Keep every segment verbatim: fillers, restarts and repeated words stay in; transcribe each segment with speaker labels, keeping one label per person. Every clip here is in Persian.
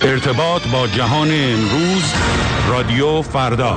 Speaker 1: ارتباط با جهان امروز، رادیو فردا.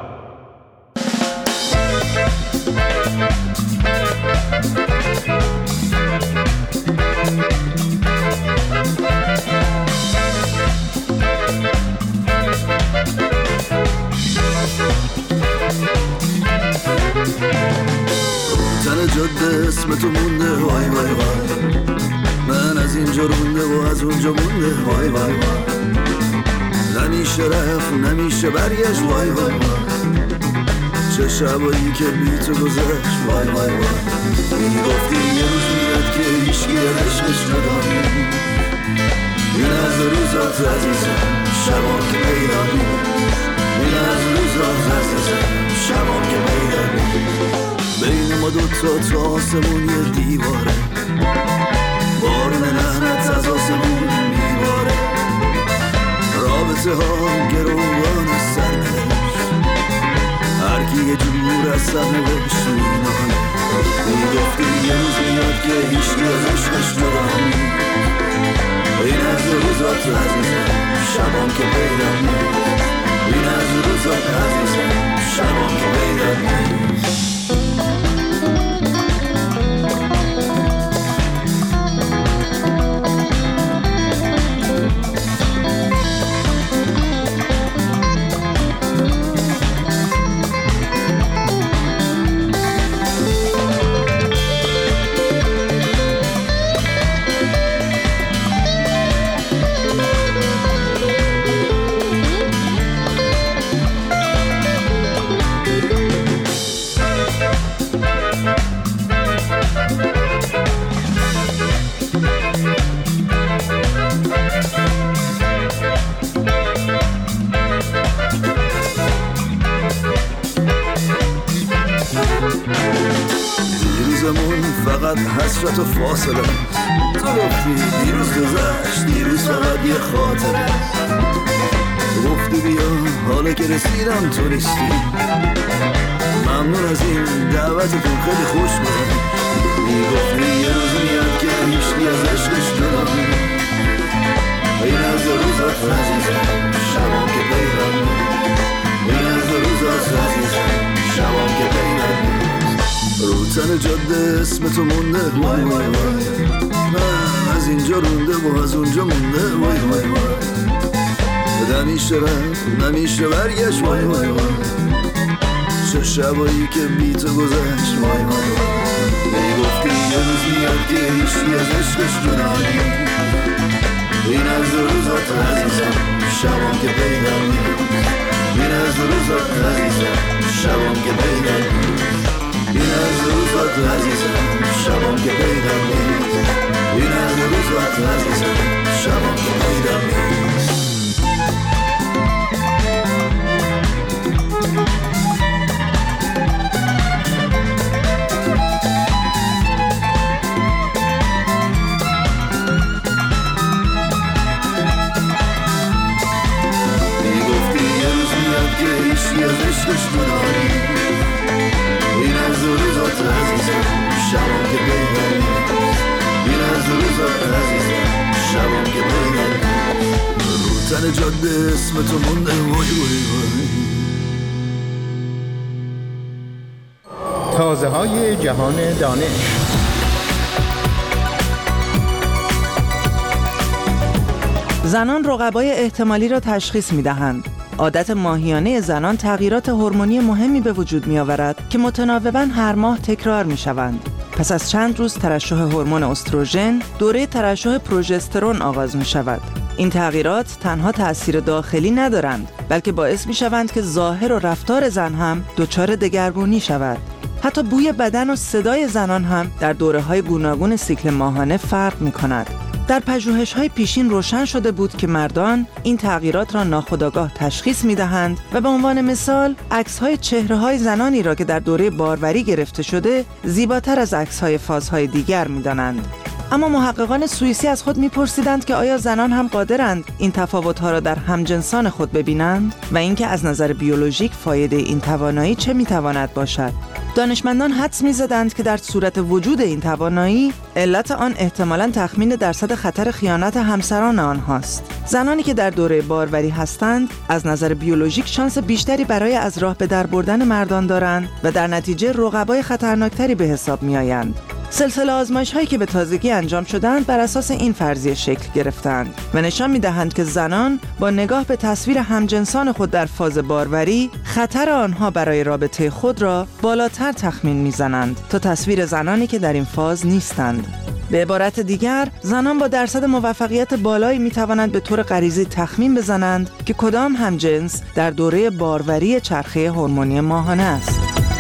Speaker 2: تن جاده اسم تو مونده وای وای وای، من از اینجا رونده و از اونجا مونده وای وای وای، نمیشه رفت نمیشه برگشت وای وای وای، چه شبایی که بی تو گذشت وای وای وای، میگفتی یه روز میاد که هیچکی از عشقش جدا نیست، این از روزات عزیزم شبا که پیدا نیست، این از روزات عزیزم شبا که پیدا نیست، بین ما دوتا تا آسمون یه دیواره، بارون لعنت از آسمون میباره، رابطه ها گروگان سرنوشت، هرکی یه جور از سرنوشت مینانه، میگفتی یه روز میاد که هیچکی از عشقش جدا نیست، این از روزات عزیزم شبام که پیدا نیست، این از روزات عزیزم شبام که پیدا نیست. فقط حسرت و فاصله، تو گفتی دیروز گذشت، دیروز فقط یه خاطره، گفتی بیا حالا که رسیدم تو نیستی، ممنون از این دعوتتون خیلی خوش گذشت، میگفتی یه روز میاد که هیچکی از عشقش جدا نیست، این از روزات عزیزم شبام که پیدا نیست، این از روزات عزیزم شبام که پیدا نیست، رو تن جاده اسم تو مونده وای وای وای، من از اینجا رونده و از اونجا مونده وای وای وای، نمیشه رفت نمیشه برگشت وای وای وای، چه شبایی که بی تو گذشت وای وای وای، میگفتی یه روز میاد که هیچکی از عشقش جدا نیست، این از روزات عزیزم شبام که پیدا نیست، این از روزات عزیزم شبام که پیدا نیست، این از روزات عزیزم شبام که پیدا نیست، این از روزات عزیزم شبام که پیدا نیست. میگفتی یه روز میاد که هیچکی از عشقش جدا نیست، این از روزات عزیزم شبام که پیدا نیست، این از روزات عزیزم شبام که پیدا نیست، رو تن جاده اسم تو مونده وای وای وای.
Speaker 3: تازه های جهان دانش.
Speaker 4: زنان رقبای احتمالی را تشخیص می‌دهند. عادت ماهیانه زنان تغییرات هورمونی مهمی به وجود می‌آورد که متناوباً هر ماه تکرار می‌شوند. پس از چند روز ترشح هورمون استروژن، دوره ترشح پروژسترون آغاز می‌شود. این تغییرات تنها تأثیر داخلی ندارند، بلکه باعث می‌شوند که ظاهر و رفتار زن هم دچار دگرگونی شود. حتی بوی بدن و صدای زنان هم در دوره‌های گوناگون سیکل ماهانه فرق می‌کند. در پژوهش‌های پیشین روشن شده بود که مردان این تغییرات را ناخودآگاه تشخیص می‌دهند و به عنوان مثال عکس‌های چهره‌های زنانی را که در دوره باروری گرفته شده زیباتر از عکس‌های فازهای دیگر می‌دانند. اما محققان سوئیسی از خود می‌پرسیدند که آیا زنان هم قادرند این تفاوت‌ها را در همجنسان خود ببینند و اینکه از نظر بیولوژیک فایده این توانایی چه می‌تواند باشد. دانشمندان حدس می‌زدند که در صورت وجود این توانایی، علت آن احتمالاً تخمین درصد خطر خیانت همسران آنهاست. زنانی که در دوره باروری هستند، از نظر بیولوژیک شانس بیشتری برای از راه به در بردن مردان دارند و در نتیجه رقبای خطرناکتری به حساب می‌آیند. سلسله آزمایش‌هایی که به تازگی انجام شدند بر اساس این فرضیه شکل گرفتند و نشان می‌دهند که زنان با نگاه به تصویر همجنسان خود در فاز باروری، خطر آنها برای رابطه خود را بالاتر تخمین می‌زنند تا تصویر زنانی که در این فاز نیستند. به عبارت دیگر، زنان با درصد موفقیت بالایی می‌توانند به طور غریزی تخمین بزنند که کدام همجنس در دوره باروری چرخه هورمونی ماهانه است.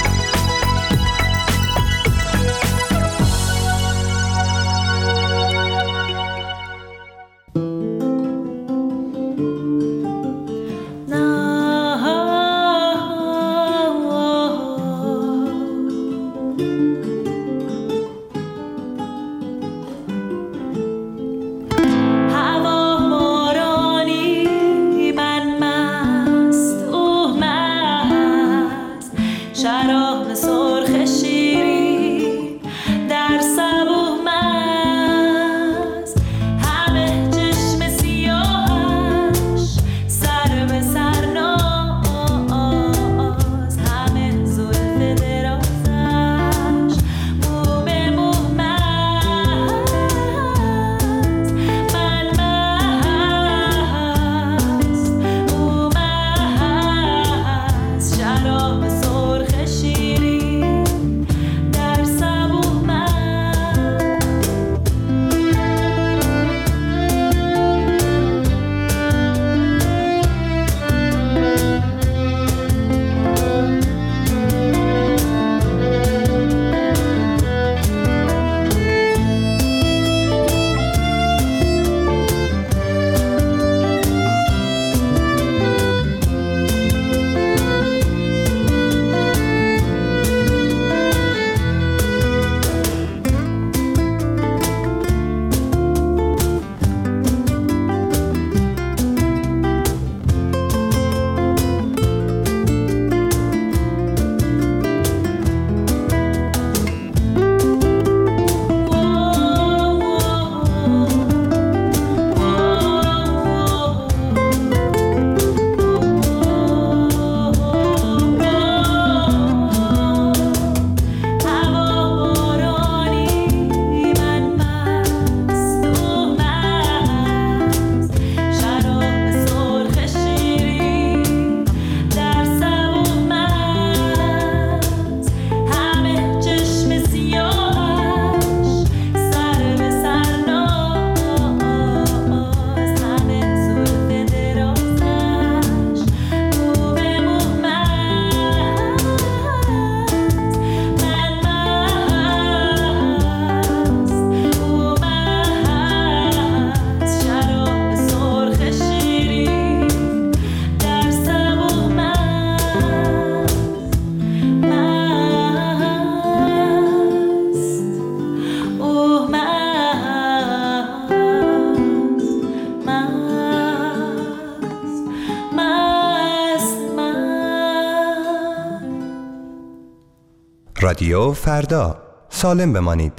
Speaker 5: رادیو فردا، سالم بمانید.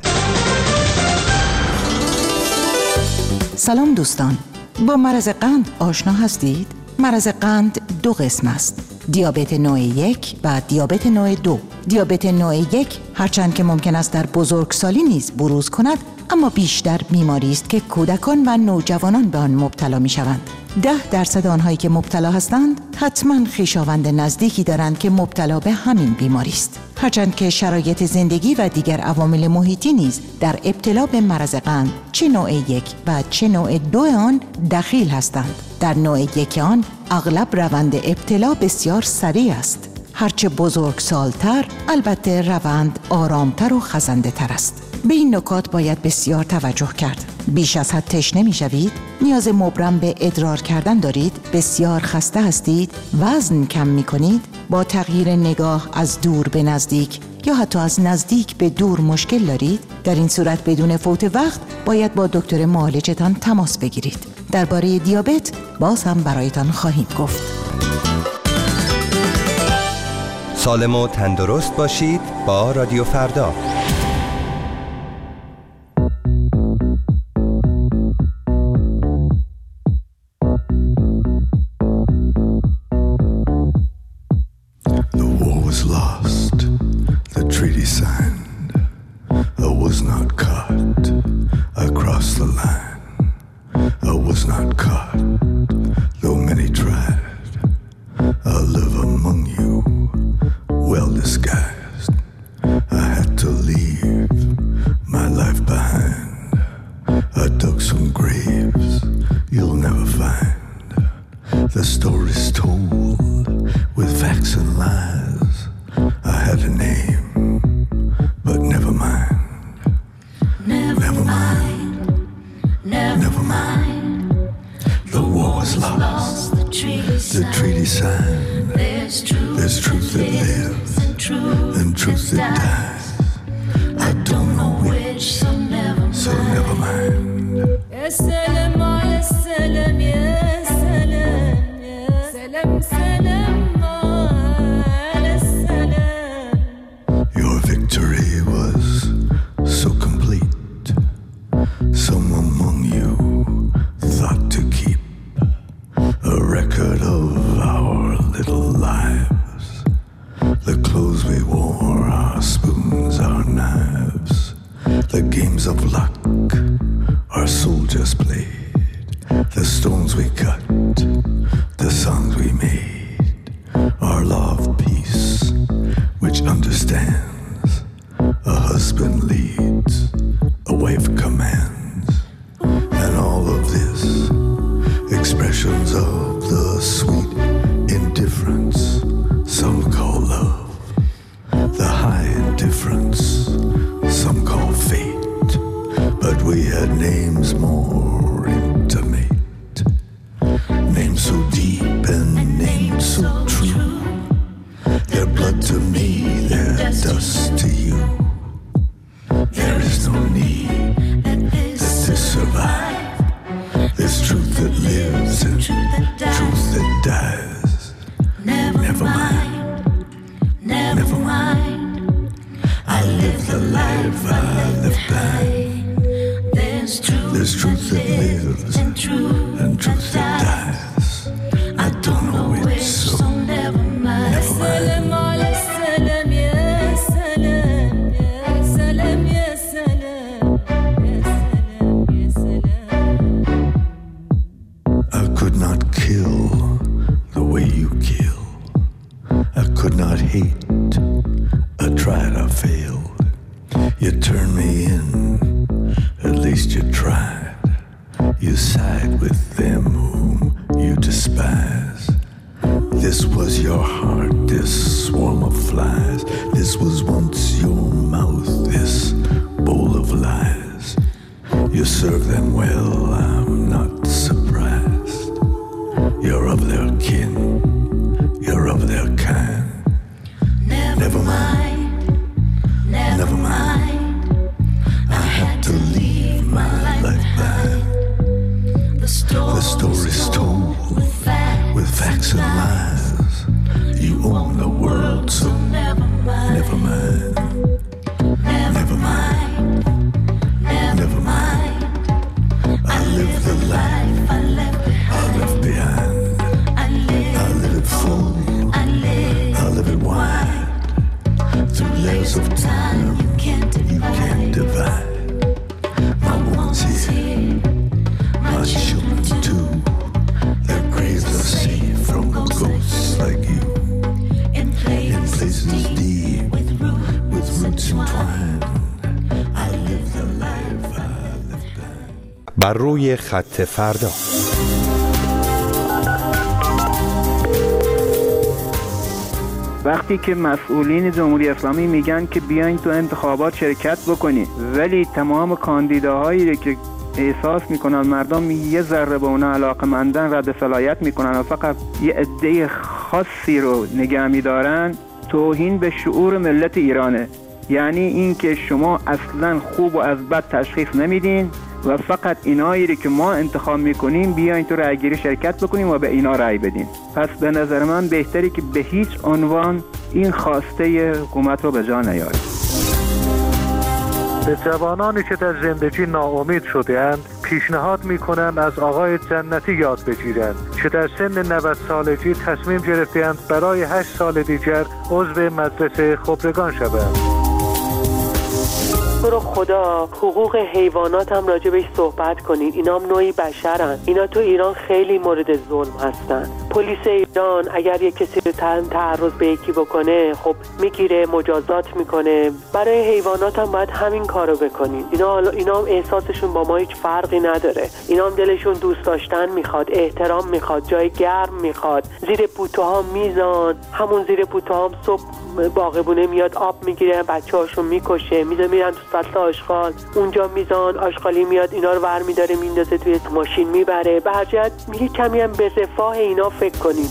Speaker 6: سلام دوستان، با مرض قند آشنا هستید؟ مرض قند دو قسم است: دیابت نوع یک و دیابت نوع دو. دیابت نوع یک هرچند که ممکن است در بزرگسالی نیز بروز کند، اما بیشتر بیماری است که کودکان و نوجوانان به آن مبتلا می شوند. ده درصد آنهایی که مبتلا هستند حتما خویشاوند نزدیکی دارند که مبتلا به همین بیماری است. هرچند که شرایط زندگی و دیگر عوامل محیطی نیز در ابتلا به مرض قند چه نوع یک و چه نوع دو آن دخیل هستند. در نوع یک آن اغلب روند ابتلا بسیار سریع است. هرچه بزرگسال‌تر البته روند آرامتر و خزنده تر است. به این نکات باید بسیار توجه کرد. بیش از حد تشنه می شوید؟ نیاز مبرم به ادرار کردن دارید؟ بسیار خسته هستید؟ وزن کم می کنید؟ با تغییر نگاه از دور به نزدیک یا حتی از نزدیک به دور مشکل دارید؟ در این صورت بدون فوت وقت باید با دکتر معالجتان تماس بگیرید. درباره دیابت باز هم برایتان خواهیم گفت.
Speaker 5: سالم و تندرست باشید با رادیو فردا.
Speaker 2: The story's told with facts and lies. I had a name, but never mind.
Speaker 7: Never, never mind. Never, never mind.
Speaker 2: The war was lost.
Speaker 7: The treaty signed.
Speaker 2: The treaty signed.
Speaker 7: There's truth,
Speaker 2: There's truth that lives
Speaker 7: and truth,
Speaker 2: and truth that dies.
Speaker 7: I don't know which, so never mind.
Speaker 2: So never mind.
Speaker 7: Ya selam, ya selam, ya selam, ya selam, selam, ya selam.
Speaker 2: Your victory was so complete. Some among you thought to keep a record of our little lives. The clothes we wore, our spoons, our knives, the games of luck our soldiers played, the stones we cut, the songs we made, our law of peace, which understands a husband leads, a wife commands, and all of this, expressions of the sweet indifference some call love, the high indifference some call fate. But we had names more intimate, names so deep and names so true. Their blood to me, their dust to you. There is no need that this survive. There's truth that lives and truth that dies. Never mind, never mind. I live the life I left behind. There's truth, There's truth that lives and truth, and truth that dies. I don't know which, so never mind. Never mind. I could not kill the way you kill. I could not hate. I tried, I failed. You turned me in. At least you tried. You side with them whom you despise. This was your heart, this swarm of flies. This was once your mouth, this bowl of lies. You serve them well, I'm not surprised. You're of their kin, you're of their kind. Never, never mind, never, never mind. I had to leave my life behind. The story's told with facts and lies. You own the world, so never mind. Never mind. Never mind. Never mind. I live the life I left behind. I live it full. I live it wide. Through layers of time you can't divide. My woman's here, my children too. Their graves are safe from ghosts like you. In places deep, with roots entwined. I live the life I left behind.
Speaker 5: بر روی خط فردا.
Speaker 3: وقتی که مسئولین جمهوری اسلامی میگن که بیاین تو انتخابات شرکت بکنید، ولی تمام کاندیداهایی که احساس میکنن مردم یه ذره به اونا علاقه‌مندن رد صلاحیت میکنن و فقط یه عده خاصی رو نگه میدارن، توهین به شعور ملت ایرانه. یعنی این که شما اصلا خوب و از بد تشخیص نمیدین و فقط اینایی که ما انتخاب میکنیم بیاین تو رأیگیری شرکت بکنیم و به اینا رأی بدین. پس به نظر من بهتری که به هیچ عنوان این خواسته حکومت رو به جا نیاریم.
Speaker 8: به جوانانی که در زندگی ناامید شده‌اند پیشنهاد میکنند از آقای جنتی یاد بگیرند که در سن نود سالگی تصمیم گرفته‌اند برای هشت سال دیگر عضو مدرسه خبرگان شوند.
Speaker 9: تو رو خدا حقوق حیوانات هم راجع بهش صحبت کنین. اینا هم نوعی بشرن. اینا تو ایران خیلی مورد ظلم هستن. پلیس ایران اگر یک کسی رو تعرض به یکی بکنه خب میگیره، مجازات میکنه. برای حیوانات هم باید همین کارو بکنین. اینا اینا هم احساسشون با ما هیچ فرقی نداره. اینا هم دلشون دوست داشتن میخواد، احترام میخواد، جای گرم میخواد. زیر پوتوها میزان، همون زیر پوتوها هم صبح باغبونه میاد آب میگیره، بچه‌هاشون میکشه، میذاره میرن تو فصل آشغال، اونجا میزان آشغالی میاد اینا رو برمی‌داره میندازه توی ماشین میبره. به هر جهت میگه کمی هم به رفاه اینا فکر کنید.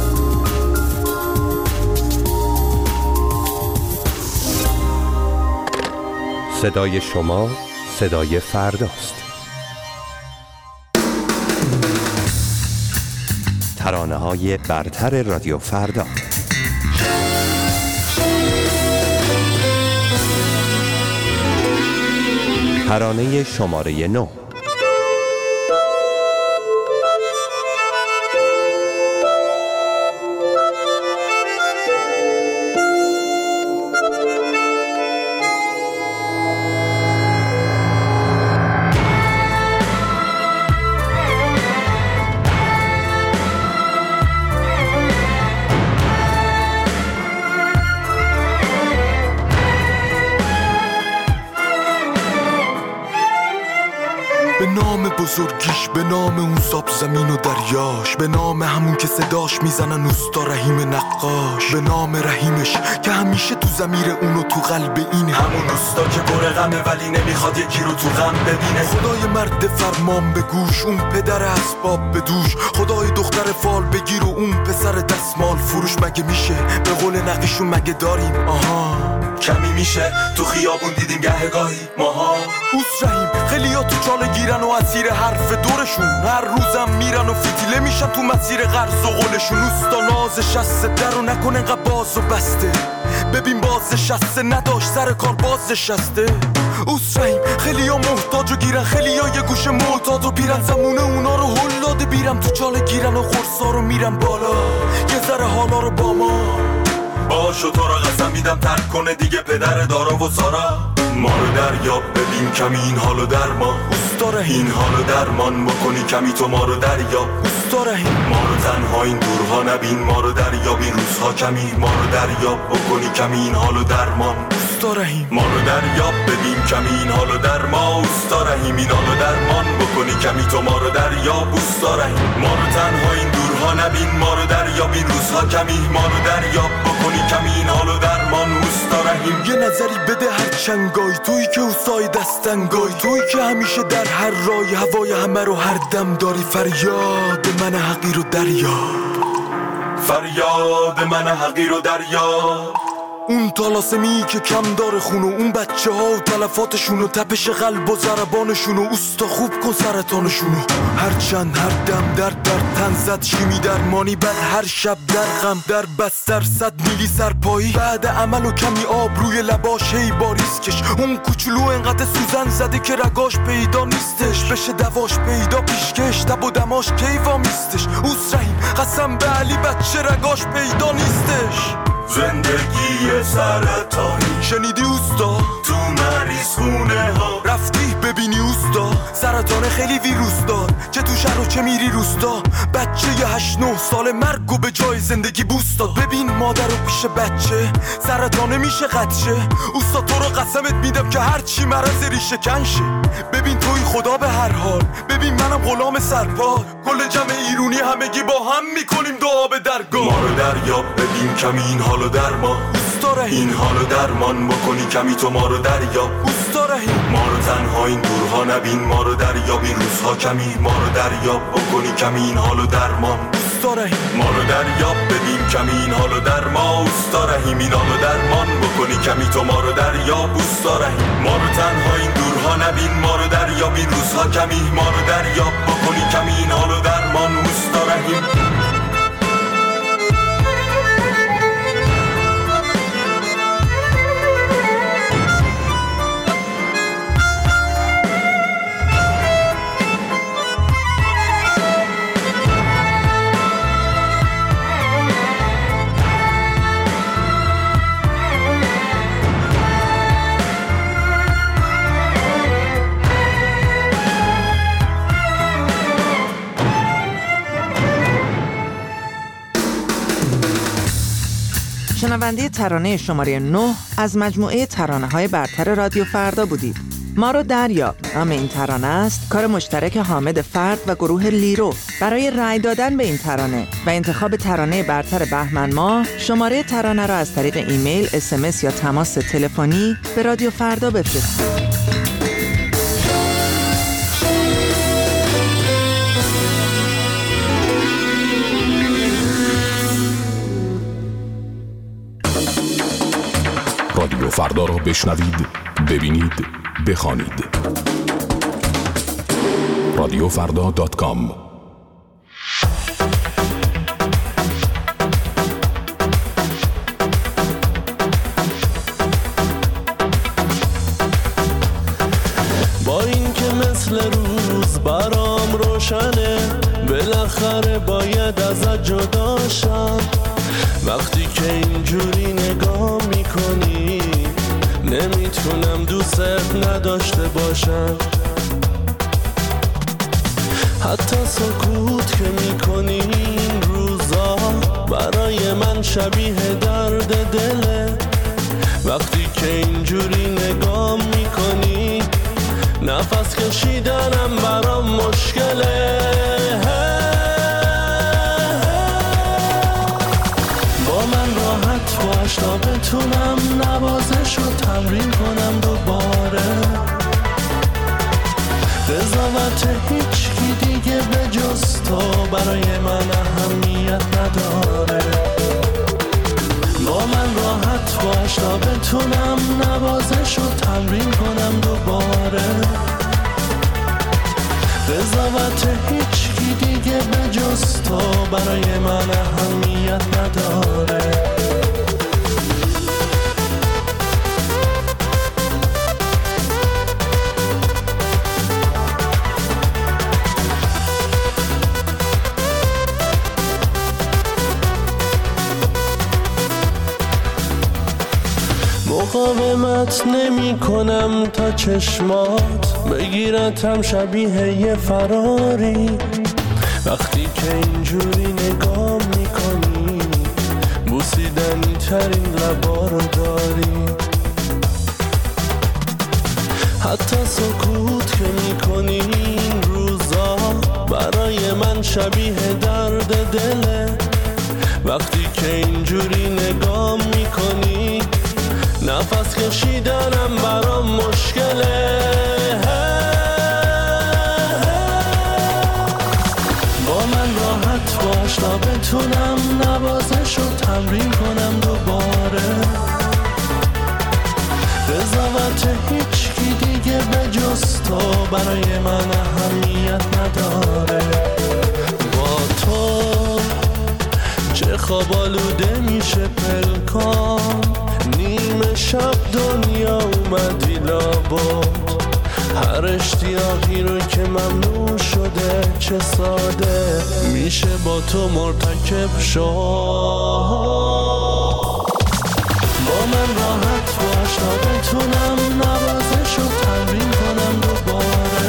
Speaker 5: صدای شما صدای فرداست. ترانه‌های برتر رادیو فردا. ترانه شماره نه.
Speaker 10: به نام بزرگیش، به نام اون ساب زمین و دریاش، به نام همون که صداش میزنن اوستا رحیم نقاش، به نام رحیمش که همیشه تو ضمیر اونو تو قلب این همون اوستا که پر غمه ولی نمیخواد یکی رو تو غم ببینه. خدای مرد فرمان به گوش، اون پدر اسباب به دوش، خدای دختر فال بگیر و اون پسر دستمال فروش. مگه میشه به قول نقیشون مگه داریم آها کمی میشه تو خیابون دیدیم گهگاهی ماها. اوس رحیم خیلیا تو چاله گیرن و اسیر حرف دورشون، هر روزم میرن و فتیله میشن تو مسیر قرض و قولشون. اوستا ناز شسته در و نکنه انقدر باز و بسته، ببین باز شسته نداشت سر کار باز شسته. اوس رحیم خیلیا محتاج و گیرن، خیلیا یه گوشه معتاد و بیرن، زمونه اونا رو هل داده بیرم تو چاله گیرن و قرصا رو میرن بالا یه ذره حالا رو با ما باشو. تو را قسم میدم ترک کنه دیگه پدر دارا و سارا. ما رو دریاب ببین کمی این حالو در ما اوستا رحیم، این حالو درمان بکنی کمی تو ما رو دریاب اوستا رحیم. ما رو تنها این دورها نبین، ما رو دریاب این روزها کمی، ما رو دریاب بکنی کمی این حالو درمان اوستا رحیم. ما رو دریاب ببین کمی این حالو در ما اوستا رحیم، این حالو درمان بکنی کمی تو ما رو دریاب اوستا رحیم. ما رو تنها این دورها نبین، ما رو دریاب این روزها کمی، ما رو دریاب بکنی کمی این حالو درمان اوستا رحیم. یه نظری بده هر چنگای تویی که اوستای دستنگای، تویی که همیشه در هر رای هوای همه رو هر دم داری. فریاد من حقیر و دریا، فریاد من حقیر و دریا. اون طلاسمی که کم داره خونو، اون بچه ها و تلفاتشون و تپش قلب و ضربانشون و اوستا خوب کن سرطانشونو. هر چند هر دم در در تن زد شیمی درمانی، بعد هر شب در غم در بستر صد میلی سرپایی. بعد عمل و کمی آب روی لباش هی باریسکش، اون کوچولو انقدر سوزن زده که رگاش پیدا نیستش، بشه دواش پیدا پیشکش تب و دماش کیوا میستش. اوس رحیم قسم به علی بچه رگاش پیدا نیستش. زندگی سرطانی شنیدی اوستا تو مریض خونه ها رفتی ببینی اوستا. سرطان خیلی ویروس دار چه تو شهر و چه میری روستا. بچه یه هشت نه سال مرگ و به جای زندگی بوست داد. ببین مادر رو پیش بچه سرطانه میشه قدشه. اوستا تو رو قسمت میدم که هر چی مرض ریشه کنشه. ببین توی خدا به هر حال، ببین منم غلام سرپا. کل جمع ایرونی همگی با هم میکنیم دعا به درگاه. ما رو دریاب ببین کمی این حالو درمان اوستا رحیم، این حالو درمان بکنی کمی تو ما رو دریاب اوستا رحیم. ما رو تنها این دورها نبین، ما رو دریاب این روزها کمی، ما رو دریاب بکنی کمی این حالو درمان اوستا اوستا رحیم. ما رو دریاب ببین کمی این حالو در ما اوستا رحیم. این حالو درمان بکنی کمی تو ما رو دریاب اوستا رحیم. ما رو تنها این دورها نبین ما رو دریاب این روزها کمی ما رو دریاب بکنی کمی این حالو درمان اوستا رحیم.
Speaker 4: شنونده ترانه شماره نه از مجموعه ترانه‌های برتر رادیو فردا بودید. ما رو دریاب نام این ترانه است کار مشترک حامد فرد و گروه لیرو. برای رأی دادن به این ترانه و انتخاب ترانه برتر بهمن ماه شماره ترانه را از طریق ایمیل، اس ام اس یا تماس تلفنی به رادیو فردا بفرستید.
Speaker 11: رادیو فردا را بشنوید، ببینید، بخوانید. رادیو فردا دات کام.
Speaker 12: با این که مثل روز برام روشنه بالاخره باید ازت جدا شم. وقتی که اینجوری نگاه میکنی نمیتونم دوست نداشته باشم. حتی سکوت که میکنی این روزا برای من شبیه درد دله. وقتی که اینجوری نگاه میکنی نفس کشیدنم برام مشکله. باش تا بتونم نوازش رو تمرین کنم دوباره. قضاوت هیچ کی دیگه به جز تو برای من اهمیت نداره. با من راحت باش تا بتونم نوازش رو تمرین کنم دوباره. قضاوت هیچ کی دیگه به جز تو برای من اهمیت نداره. مقاومت نمی کنم تا چشمات بگیرتم شبیه یه فراری. وقتی که اینجوری نگاه می کنی بوسیدنی ترین لبا رو داری. حتی سکوت که می کنی این روزا برای من شبیه درد دله. وقتی که اینجوری نگاه می کنی نفس کشیدنم برام مشکله. با من راحت باش تا بتونم نوازش رو تمرین کنم دوباره. قضاوت هیچ کی دیگه به جز تو برای من اهمیت نداره. با تو چه خواب آلوده میشه پلکان. نیمه شب دنیا اومدی لابد. هر اشتیاقی رو که ممنوع شده چه ساده میشه با تو مرتکب شد. با من راحت باش تا بتونم نوازش رو تمرین کنم دوباره.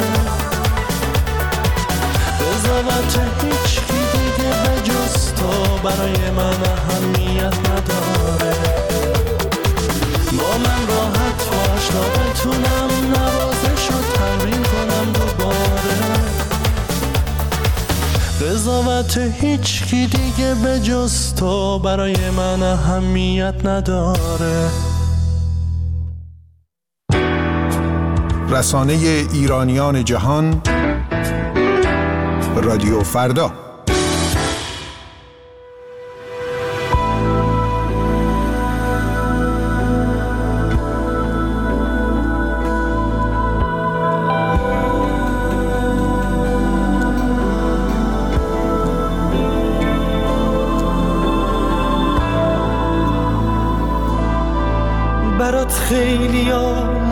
Speaker 12: قضاوت هیچ کی دیگه به جز تو برای من اهمیت نداره. با من راحت باش تا بتونم نوازش رو تمرین کنم دوباره. قضاوت هیچ کی دیگه به جز تو برای من اهمیت نداره.
Speaker 13: رسانه ایرانیان جهان رادیو فردا.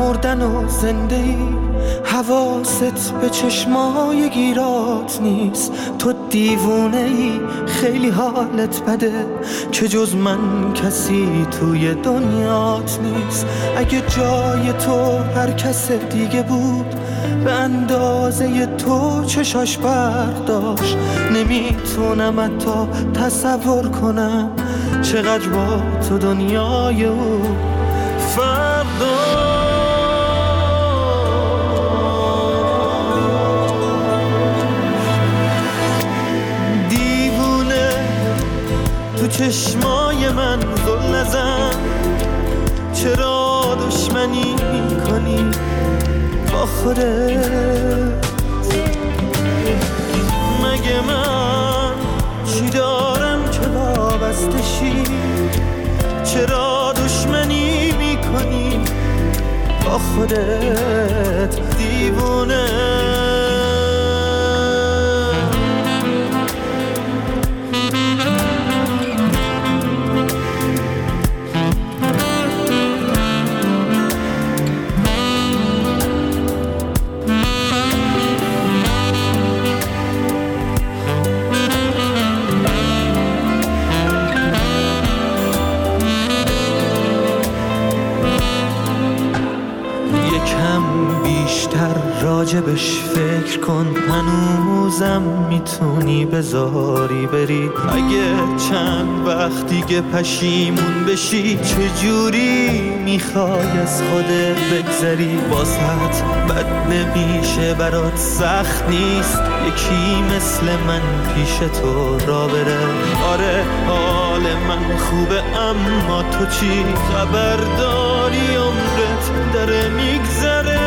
Speaker 12: مردن و زنده ای، حواست به چشمای گیرات نیست. تو دیوونه ای، خیلی حالت بده که جز من کسی توی دنیات نیست. اگه جای تو هر کس دیگه بود به اندازه تو چشاش برق داشت، نمیتونم حتی تصور کنم چقدر با تو دنیای او فردا. دیوونه تو چشمای من زل نزن، چرا دشمنی میکنی با خودت؟ مگه من چی دارم که وابسته شی؟ چرا دشمنی میکنی با خودت دیوونه؟ راجبش فکر کن، هنوزم میتونی بذاری بری. اگه چند وقت دیگه پشیمون بشی، چجوری میخوای از خودت بگذری؟ واسط بد نمیشه، برات سخت نیست یکی مثل من پیش تو را بره. آره حال من خوبه، اما تو چی خبر داری؟ عمرت داره میگذره.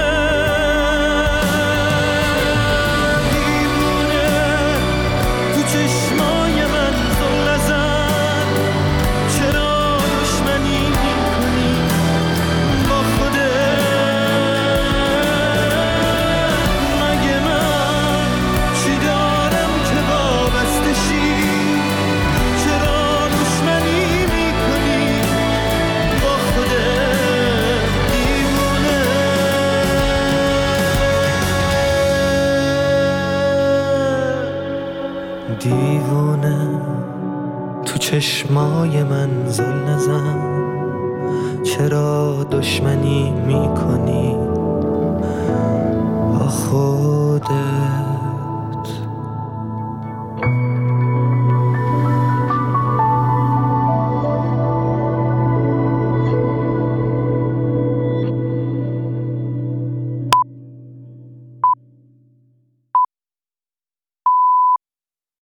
Speaker 12: دیوونه تو چشمای من زل نزن، چرا دشمنی میکنی با خودت؟